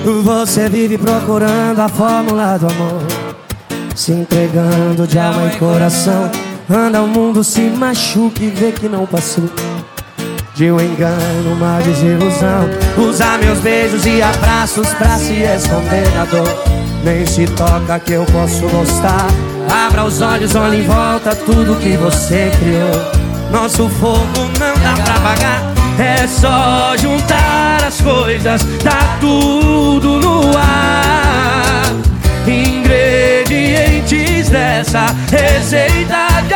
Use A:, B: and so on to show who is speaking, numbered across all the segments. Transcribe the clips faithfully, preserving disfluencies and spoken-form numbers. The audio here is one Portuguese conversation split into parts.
A: Você vive procurando a fórmula do amor, se entregando de alma e coração. Anda o mundo, se machuca e vê que não passou de um engano, uma desilusão. Usa meus beijos e abraços pra se esconder da dor. Nem se toca que eu posso gostar. Abra os olhos, olha em volta tudo que você criou. Nosso fogo não dá pra apagar, é só juntar as coisas, tá tudo no ar. Ingredientes dessa receita de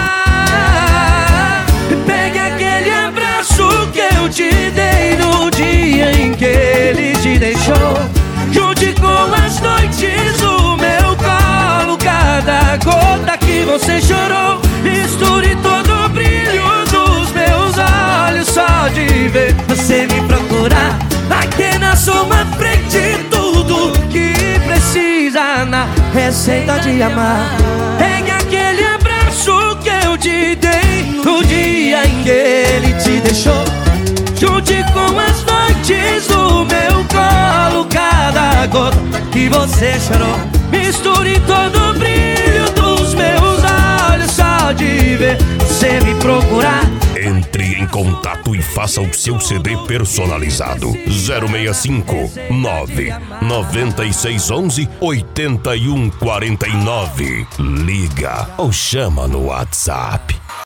A: amar. Pegue aquele abraço que eu te dei no dia em que ele te deixou. Junte com as noites do meu colo cada gota que você chorou. Misture todo o brilho dos meus olhos só de ver você me procurar. Aqui na sua frente tudo que precisa na receita de amar. Pegue aquele abraço que eu te dei no dia em que ele te deixou. Junte com as noites do meu colo cada gota que você chorou. Misture todo o brilho dos meus olhos só de ver você me procurar.
B: Entre em contato e faça o seu C D personalizado. zero seis cinco nove nove seis um um oito um quatro nove. Liga ou chama no WhatsApp.